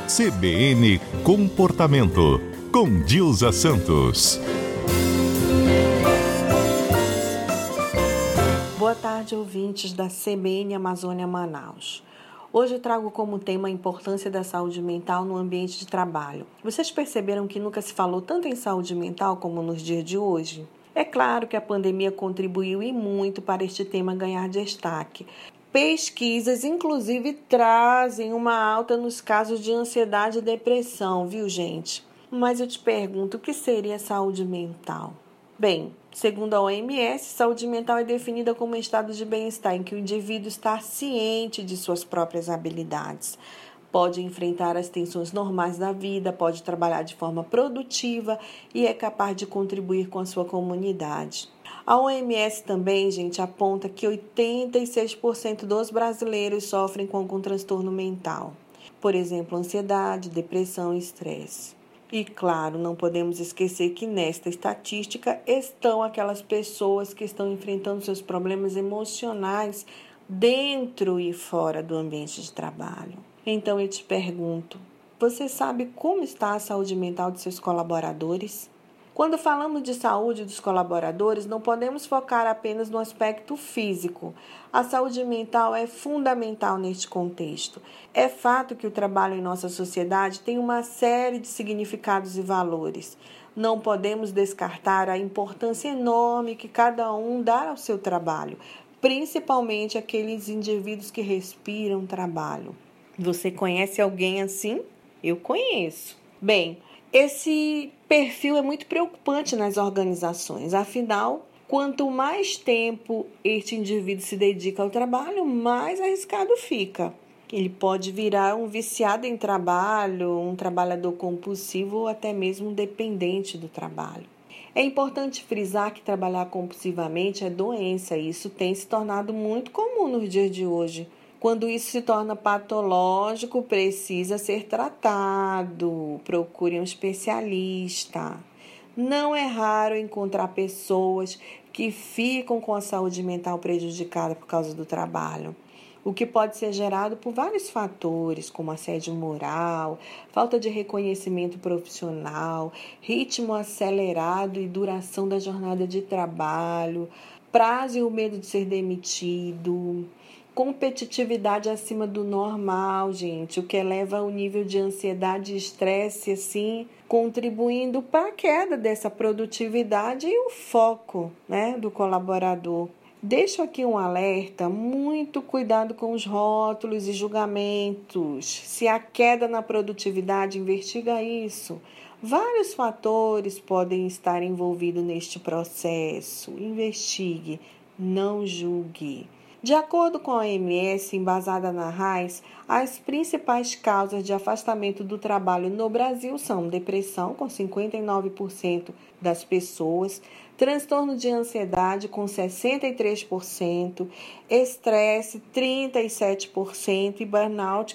CBN Comportamento, com Dilza Santos. Boa tarde, ouvintes da CBN Amazônia Manaus. Hoje trago como tema a importância da saúde mental no ambiente de trabalho. Vocês perceberam que nunca se falou tanto em saúde mental como nos dias de hoje? É claro que a pandemia contribuiu e muito para este tema ganhar destaque. Pesquisas, inclusive, trazem uma alta nos casos de ansiedade e depressão, viu, gente? Mas eu te pergunto, o que seria saúde mental? Bem, segundo a OMS, saúde mental é definida como um estado de bem-estar em que o indivíduo está ciente de suas próprias habilidades, pode enfrentar as tensões normais da vida, pode trabalhar de forma produtiva e é capaz de contribuir com a sua comunidade. A OMS também, gente, aponta que 86% dos brasileiros sofrem com algum transtorno mental. Por exemplo, ansiedade, depressão e estresse. E, claro, não podemos esquecer que nesta estatística estão aquelas pessoas que estão enfrentando seus problemas emocionais dentro e fora do ambiente de trabalho. Então, eu te pergunto, você sabe como está a saúde mental de seus colaboradores? Quando falamos de saúde dos colaboradores, não podemos focar apenas no aspecto físico. A saúde mental é fundamental neste contexto. É fato que o trabalho em nossa sociedade tem uma série de significados e valores. Não podemos descartar a importância enorme que cada um dá ao seu trabalho, principalmente aqueles indivíduos que respiram trabalho. Você conhece alguém assim? Eu conheço. Bem, esse perfil é muito preocupante nas organizações. Afinal, quanto mais tempo este indivíduo se dedica ao trabalho, mais arriscado fica. Ele pode virar um viciado em trabalho, um trabalhador compulsivo ou até mesmo um dependente do trabalho. É importante frisar que trabalhar compulsivamente é doença e isso tem se tornado muito comum nos dias de hoje. Quando isso se torna patológico, precisa ser tratado. Procure um especialista. Não é raro encontrar pessoas que ficam com a saúde mental prejudicada por causa do trabalho, o que pode ser gerado por vários fatores, como assédio moral, falta de reconhecimento profissional, ritmo acelerado e duração da jornada de trabalho, prazo e o medo de ser demitido, competitividade acima do normal, gente, o que eleva o nível de ansiedade e estresse, assim, contribuindo para a queda dessa produtividade e o foco, do colaborador. Deixo aqui um alerta, muito cuidado com os rótulos e julgamentos. Se há queda na produtividade, investiga isso. Vários fatores podem estar envolvidos neste processo. Investigue, não julgue. De acordo com a OMS, embasada na RAIS, as principais causas de afastamento do trabalho no Brasil são depressão, com 59% das pessoas, transtorno de ansiedade, com 63%, estresse, 37% e burnout,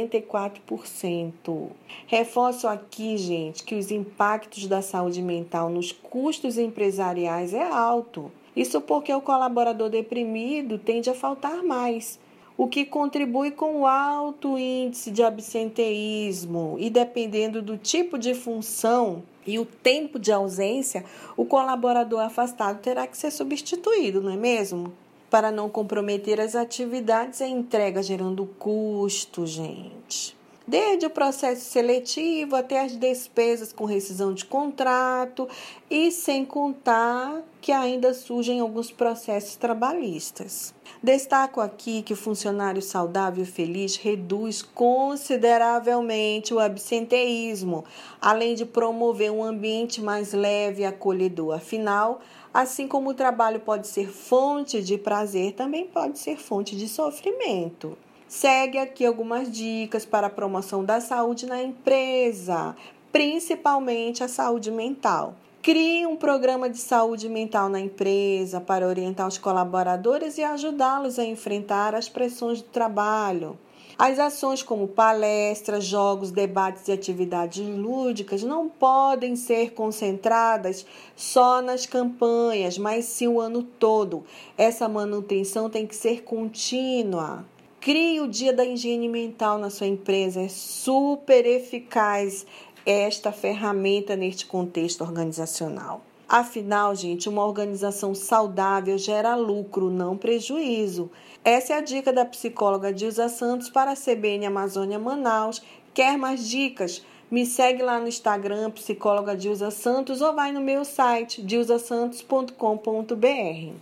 44%. Reforço aqui, gente, que os impactos da saúde mental nos custos empresariais é alto. Isso porque o colaborador deprimido tende a faltar mais, o que contribui com o alto índice de absenteísmo e, dependendo do tipo de função e o tempo de ausência, o colaborador afastado terá que ser substituído, não é mesmo? Para não comprometer as atividades e a entrega, gerando custo, gente. Desde o processo seletivo até as despesas com rescisão de contrato e sem contar que ainda surgem alguns processos trabalhistas. Destaco aqui que o funcionário saudável e feliz reduz consideravelmente o absenteísmo, além de promover um ambiente mais leve e acolhedor. Afinal, assim como o trabalho pode ser fonte de prazer, também pode ser fonte de sofrimento. Segue aqui algumas dicas para a promoção da saúde na empresa, principalmente a saúde mental. Crie um programa de saúde mental na empresa para orientar os colaboradores e ajudá-los a enfrentar as pressões do trabalho. As ações como palestras, jogos, debates e atividades lúdicas não podem ser concentradas só nas campanhas, mas sim o ano todo. Essa manutenção tem que ser contínua. Crie o Dia da Higiene Mental na sua empresa. É super eficaz esta ferramenta neste contexto organizacional. Afinal, gente, uma organização saudável gera lucro, não prejuízo. Essa é a dica da psicóloga Dilza Santos para a CBN Amazônia Manaus. Quer mais dicas? Me segue lá no Instagram, psicóloga Dilza Santos, ou vai no meu site, dilzasantos.com.br.